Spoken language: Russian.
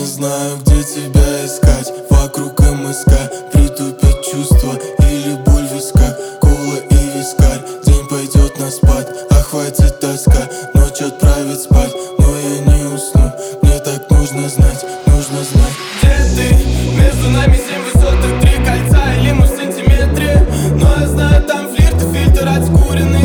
не знаю, где тебя искать. Вокруг МСК притупит чувства или боль в висках. Кола и вискарь, день пойдет на спад. Охватит тоска, ночь отправит спать. Но я не усну, мне так нужно знать, нужно знать. Где ты? Между нами 7 высоток, 3 кольца и лимус в сантиметре. Но я знаю, там флирт и фильтр отскуренный.